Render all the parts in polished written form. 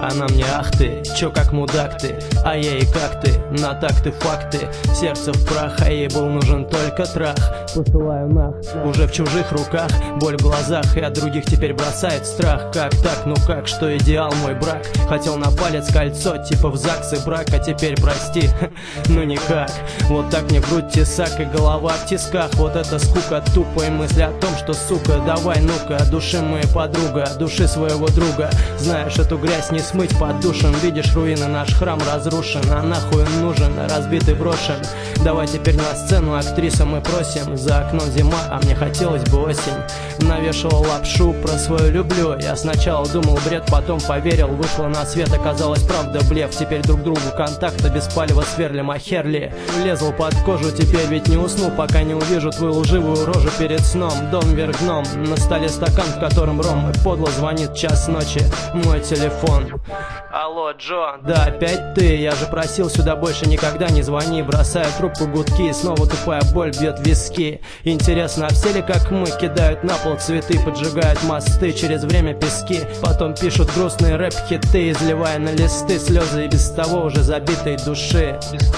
она мне: ах ты, чё как мудак ты, а я и как ты, на такты факты. Сердце в прах, а ей был нужен только трах. Посылаю нах, уже в чужих руках, боль в глазах, и от других теперь бросает страх. Как так, ну как, что идеал мой брак? Хотел на палец кольцо, типа в ЗАГС и брак, а теперь прости, ну никак. Вот так мне в грудь тесак и голова в тисках. Вот это скука тупой мысли о том, что, сука, давай, ну-ка, души моей подруга, души своего друга. Знаешь, эту грязь не смыть под душем. Видишь, руины, наш храм разрушен, а нахуй он нужен, разбитый, брошен. Давай теперь на сцену, актриса, мы просим. За окном зима, а мне хотелось бы осень. Навешивал лапшу про свою люблю. Я сначала думал бред, потом поверил. Вышла на свет, оказалось правда блеф. Теперь друг другу контакта без палева сверлим, а херли. Влезл под кожу, теперь ведь не усну, пока не увижу твою лживую рожу перед сном. Дом вверх дном, на столе стакан, в котором ром. И подло звонит час ночи мой телефон. Алло, Джо, да опять ты? Я же просил сюда больше никогда не звони. Бросаю трубку, гудки, снова тупая боль бьет виски. Интересно, а все ли как мы кидают на пол цветы, поджигают мосты, через время пески? Потом пишут грустные рэп-хиты, изливая на листы слезы и без того уже забитой души.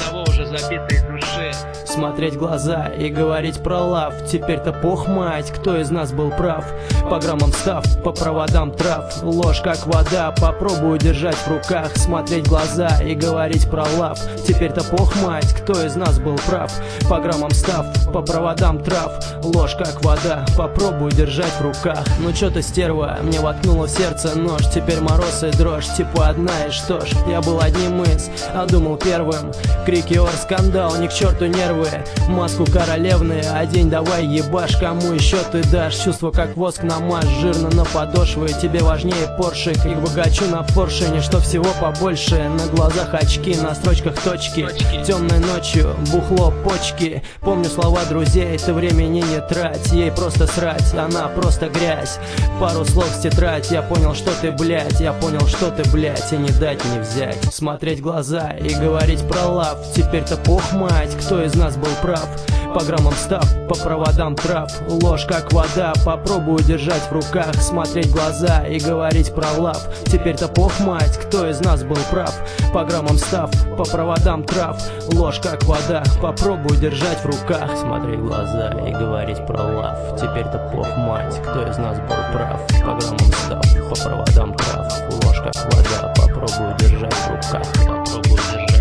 Смотреть в глаза и говорить про лав. Теперь-то пох мать, кто из нас был прав. По граммам став, по проводам трав. Ложь как вода, попробую держать в руках. Смотреть в глаза и говорить про лав. Теперь-то пох мать, кто из нас был прав. По граммам став, по проводам трав. Ложь как вода, попробую держать в руках. Ну чё ты, стерва, мне воткнула в сердце нож. Теперь мороз и дрожь, типа одна, и что ж. Я был одним из, а думал первым. Крики, ор, скандал, ни к черту нервы. Маску королевны, одень, давай ебашь. Кому еще ты дашь? Чувство как воск намажь, жирно на подошвы. Тебе важнее поршик, и богачу на поршине, что всего побольше. На глазах очки, на строчках точки. Темной ночью, бухло, почки. Помню слова друзей, ты времени не трать. Ей просто срать, она просто грязь. Пару слов с тетрадь, я понял, что ты, блядь. Я понял, что ты, блядь, и не дать не взять. Смотреть в глаза и говорить про лав. Теперь-то пох мать, кто из нас был прав. По граммам став, по проводам трав. Ложь как вода, попробую держать в руках. Смотреть в глаза и говорить про лав. Теперь-то пох мать, кто из нас был прав. По граммам став, по проводам трав. Ложь как вода, попробую держать в руках. Смотреть в глаза и говорить про лав. Теперь-то пох мать, кто из нас был прав. По граммам став, по проводам трав. Ложь как вода, попробую держать в руках. Попробую держать.